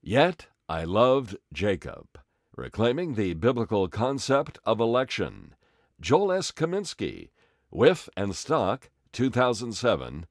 Yet I loved Jacob, reclaiming the biblical concept of election. Joel S. Kaminsky, With and Stock, 2007,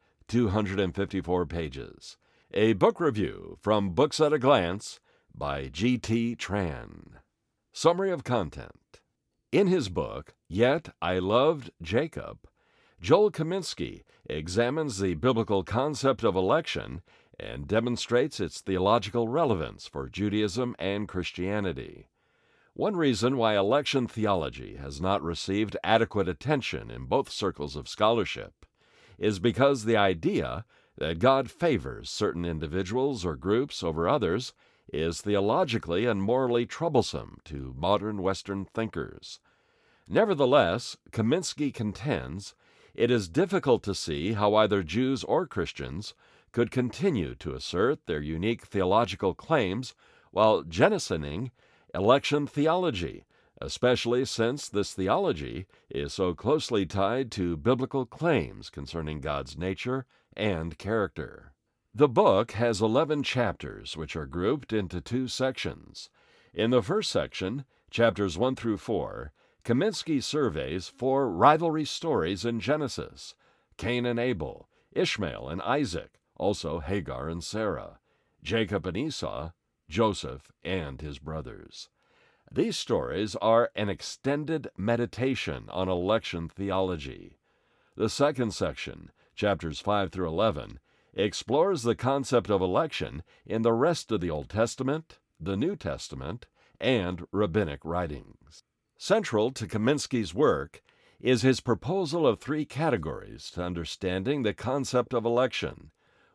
254 pages. A book review from Books at a Glance by G.T. Tran. Summary of content. In his book, Yet I Loved Jacob, Joel Kaminsky examines the biblical concept of election and demonstrates its theological relevance for Judaism and Christianity. One reason why election theology has not received adequate attention in both circles of scholarship is because the idea that God favors certain individuals or groups over others is theologically and morally troublesome to modern Western thinkers. Nevertheless, Kaminsky contends it is difficult to see how either Jews or Christians could continue to assert their unique theological claims while jettisoning election theology, especially since this theology is so closely tied to biblical claims concerning God's nature and character. The book has 11 chapters which are grouped into two sections. In the first section, chapters 1 through 4, Kaminsky surveys 4 rivalry stories in Genesis: Cain and Abel, Ishmael and Isaac, also Hagar and Sarah, Jacob and Esau, Joseph and his brothers. These stories are an extended meditation on election theology. The second section, chapters 5 through 11, explores the concept of election in the rest of the Old Testament, the New Testament, and rabbinic writings. Central to Kaminsky's work is his proposal of 3 categories to understanding the concept of election: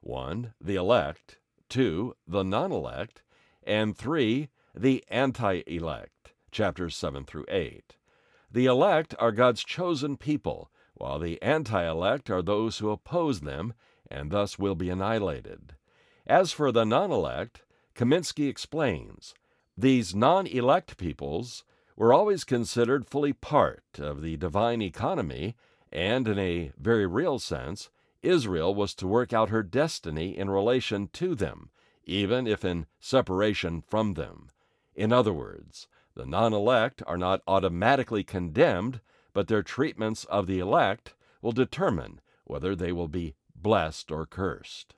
1. The elect, 2. The non-elect, and 3. The anti-elect, chapters 7 through 8. The elect are God's chosen people, while the anti-elect are those who oppose them and thus will be annihilated. As for the non-elect, Kaminsky explains, these non-elect peoples were always considered fully part of the divine economy, and in a very real sense, Israel was to work out her destiny in relation to them, even if in separation from them. In other words, the non-elect are not automatically condemned, but their treatments of the elect will determine whether they will be blessed or cursed.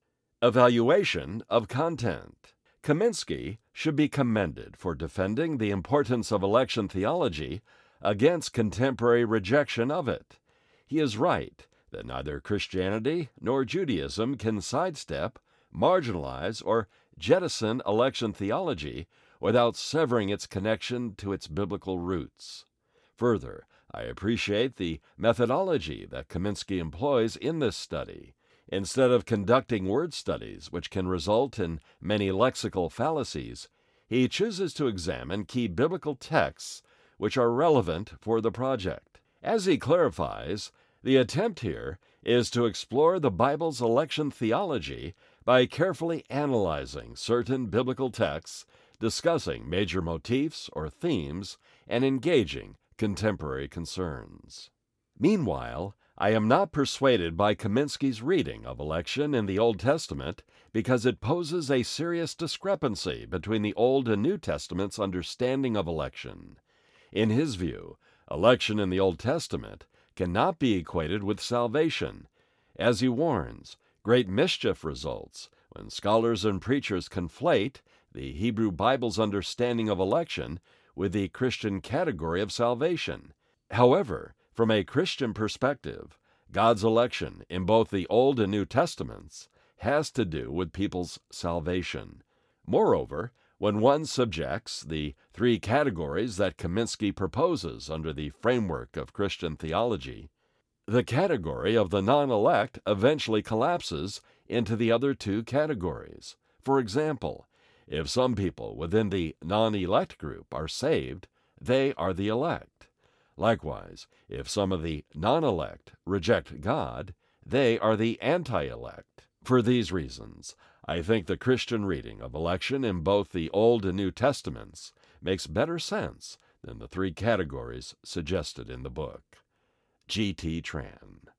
Evaluation of content. Kaminsky should be commended for defending the importance of election theology against contemporary rejection of it. He is right that neither Christianity nor Judaism can sidestep, marginalize, or jettison election theology without severing its connection to its biblical roots. Further, I appreciate the methodology that Kaminsky employs in this study. Instead of conducting word studies, which can result in many lexical fallacies, he chooses to examine key biblical texts which are relevant for the project. As he clarifies, the attempt here is to explore the Bible's election theology by carefully analyzing certain biblical texts, discussing major motifs or themes, and engaging contemporary concerns. Meanwhile, I am not persuaded by Kaminsky's reading of election in the Old Testament because it poses a serious discrepancy between the Old and New Testament's understanding of election. In his view, election in the Old Testament cannot be equated with salvation. As he warns, great mischief results when scholars and preachers conflate the Hebrew Bible's understanding of election with the Christian category of salvation. However, from a Christian perspective, God's election in both the Old and New Testaments has to do with people's salvation. Moreover, when one subjects the 3 categories that Kaminsky proposes under the framework of Christian theology, the category of the non-elect eventually collapses into the other 2 categories. For example, if some people within the non-elect group are saved, they are the elect. Likewise, if some of the non-elect reject God, they are the anti-elect. For these reasons, I think the Christian reading of election in both the Old and New Testaments makes better sense than the 3 categories suggested in the book. G.T. Tran.